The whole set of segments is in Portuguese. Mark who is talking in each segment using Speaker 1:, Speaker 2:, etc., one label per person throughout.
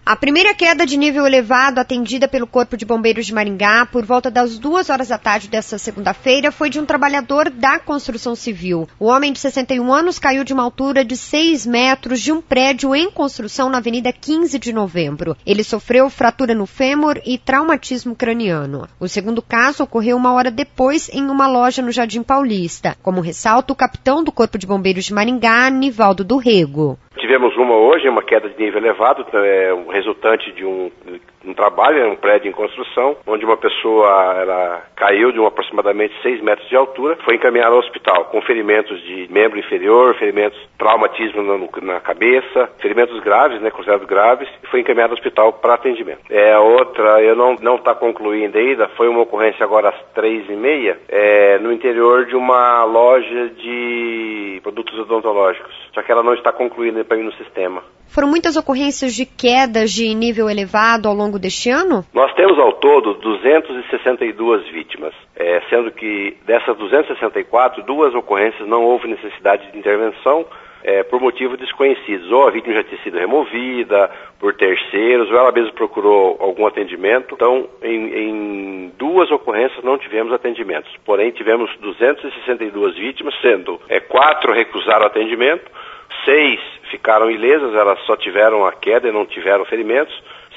Speaker 1: A primeira queda de nível elevado atendida pelo Corpo de Bombeiros de Maringá por volta das 2h da tarde desta segunda-feira foi de um trabalhador da construção civil. O homem de 61 anos caiu de uma altura de 6 metros de um prédio em construção na Avenida 15 de Novembro. Ele sofreu fratura no fêmur e traumatismo craniano. O segundo caso ocorreu 1 hora depois em uma loja no Jardim Paulista, como ressalta o capitão do Corpo de Bombeiros de Maringá, Nivaldo do Rego.
Speaker 2: Tivemos uma queda de nível elevado, resultante de um trabalho, um prédio em construção, onde uma pessoa caiu de aproximadamente 6 metros de altura, foi encaminhada ao hospital com ferimentos de membro inferior, traumatismo na cabeça, ferimentos graves, considerados graves, e foi encaminhada ao hospital para atendimento. Outra, eu não está concluindo ainda, foi uma ocorrência agora às 3h30, no interior de uma loja de produtos odontológicos, só que ela não está concluída para mim no sistema.
Speaker 1: Foram muitas ocorrências de quedas de nível elevado ao longo deste ano?
Speaker 2: Nós temos ao todo 262 vítimas, sendo que dessas 264, 2 ocorrências não houve necessidade de intervenção por motivos desconhecidos. Ou a vítima já tinha sido removida por terceiros, ou ela mesma procurou algum atendimento. Então, em 2 ocorrências não tivemos atendimentos. Porém, tivemos 262 vítimas, sendo 4 recusaram atendimento, 6 ficaram ilesas, elas só tiveram a queda e não tiveram ferimentos,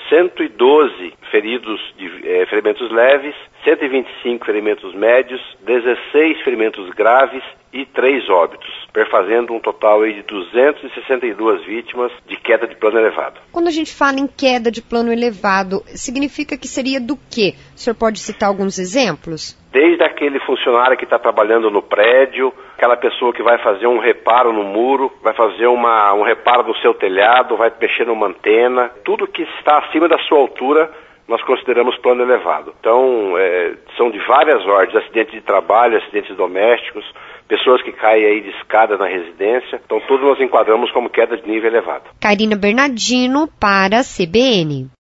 Speaker 2: 112 feridos de ferimentos leves, 125 ferimentos médios, 16 ferimentos graves e 3 óbitos, perfazendo um total aí de 262 vítimas de queda de plano elevado.
Speaker 1: Quando a gente fala em queda de plano elevado, significa que seria do quê? O senhor pode citar alguns exemplos?
Speaker 2: Desde aquele funcionário que está trabalhando no prédio, aquela pessoa que vai fazer um reparo no muro, vai fazer um reparo no seu telhado, vai mexer numa antena, tudo que está acima da sua altura, nós consideramos plano elevado. Então, são de várias ordens, acidentes de trabalho, acidentes domésticos, pessoas que caem aí de escada na residência. Então, tudo nós enquadramos como queda de nível elevado.
Speaker 1: Karina Bernardino para a CBN.